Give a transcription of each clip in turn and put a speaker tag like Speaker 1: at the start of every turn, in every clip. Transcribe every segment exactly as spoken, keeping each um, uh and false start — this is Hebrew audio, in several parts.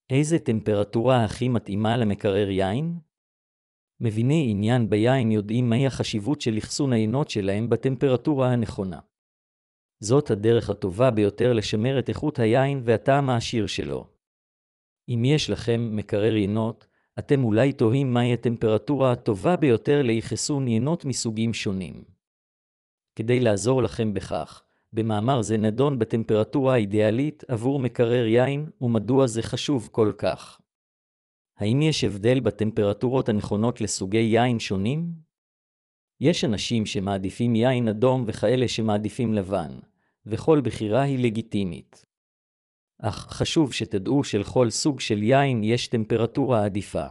Speaker 1: איזה טמפרטורה הכי מתאימה למקרר יין? מביני עניין ביין יודעים מהי החשיבות של אחסון היינות שלהם בטמפרטורה הנכונה. זאת הדרך הטובה ביותר לשמר את איכות היין והטעם העשיר שלו. אם יש לכם מקרר יינות, אתם אולי תוהים מהי הטמפרטורה הטובה ביותר לאחסון יינות מסוגים שונים. כדי לעזור לכם בכך, במאמר זה נדון בטמפרטורה האידיאלית עבור מקרר יין ומדוע זה חשוב כל כך. האם יש הבדל בטמפרטורות הנכונות לסוגי יין שונים? יש אנשים שמעדיפים יין אדום וכאלה שמעדיפים לבן, וכל בחירה היא לגיטימית. אך חשוב שתדעו שלכל סוג של יין יש טמפרטורה עדיפה.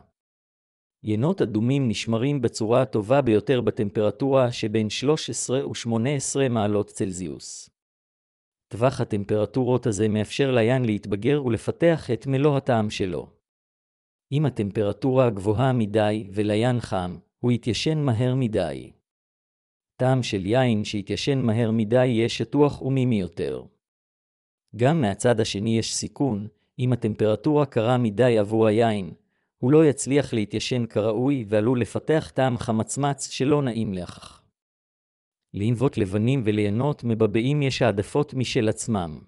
Speaker 1: יינות אדומים נשמרים בצורה הטובה ביותר בטמפרטורה שבין שלוש עשרה ו-שמונה עשרה מעלות צלזיוס. טווח הטמפרטורות הזה מאפשר ליין להתבגר ולפתח את מלוא הטעם שלו. אם הטמפרטורה גבוהה מדי וליין חם, הוא יתיישן מהר מדי. טעם של יין שיתיישן מהר מדי יהיה שטוח ומימי יותר. גם מהצד השני יש סיכון, אם הטמפרטורה קרה מדי עבור היין, הוא לא יצליח להתיישן כראוי ועלול לפתח טעם חמצמץ שלא נעים לך. לינבות לבנים וליינות מבבעים יש העדפות משל עצמם.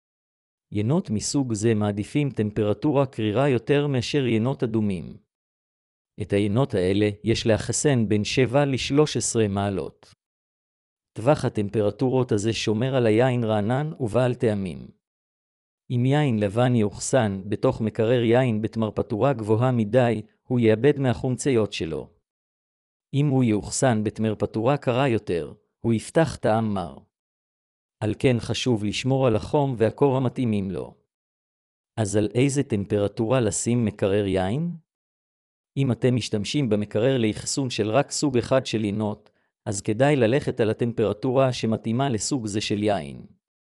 Speaker 1: יינות מסוג זה מעדיפים טמפרטורה קרירה יותר מאשר יינות אדומים. את היינות האלה יש לאחסן בין שבע ל-שלוש עשרה מעלות. טווח הטמפרטורות הזה שומר על היין רענן ובעל טעמים. אם יין לבן יאוחסן בתוך מקרר יין בטמפרטורה גבוהה מדי, הוא יאבד מהחומציות שלו. אם הוא יאוחסן בטמפרטורה קרה יותר, הוא יפתח טעם מר. על כן חשוב לשמור על החום והקור המתאימים לו. אז על איזה טמפרטורה לשים מקרר יין? אם אתם משתמשים במקרר לאחסון של רק סוג אחד של יינות, אז כדאי ללכת על הטמפרטורה שמתאימה לסוג זה של יין.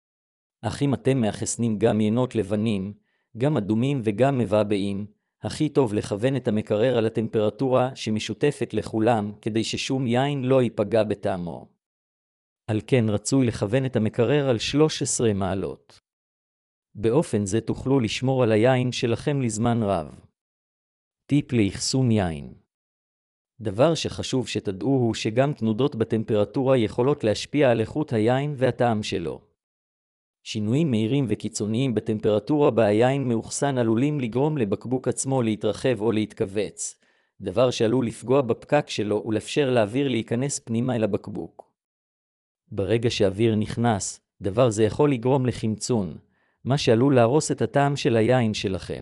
Speaker 1: אך אם אתם מאחסנים גם יינות לבנים, גם אדומים וגם מבעבעים, הכי טוב לכוון את המקרר על הטמפרטורה שמשותפת לכולם כדי ששום יין לא ייפגע בטעמו. על כן רצוי לכוון את המקרר על שלוש עשרה מעלות. באופן זה תוכלו לשמור על היין שלכם לזמן רב. טיפ לאחסון יין. דבר שחשוב שתדעו הוא שגם תנודות בטמפרטורה יכולות להשפיע על איכות היין והטעם שלו. שינויים מהירים וקיצוניים בטמפרטורה בה היין מאוחסן עלולים לגרום לבקבוק עצמו להתרחב או להתכווץ, דבר שעלול לפגוע בפקק שלו ולאפשר לאוויר להיכנס פנימה אל הבקבוק. ברגע שאוויר נכנס, דבר זה יכול לגרום לחמצון, מה שעלול להרוס את הטעם של היין שלכם.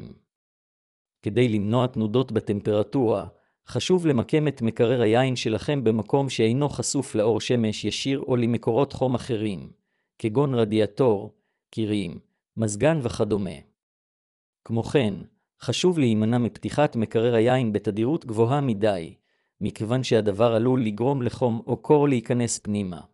Speaker 1: כדי למנוע תנודות בטמפרטורה, חשוב למקם את מקרר היין שלכם במקום שאינו חשוף לאור שמש ישיר או למקורות חום אחרים, כגון רדיאטור, קירים, מזגן וכדומה. כמו כן, חשוב להימנע מפתיחת מקרר היין בתדירות גבוהה מדי, מכיוון שהדבר עלול לגרום לחום או קור להיכנס פנימה.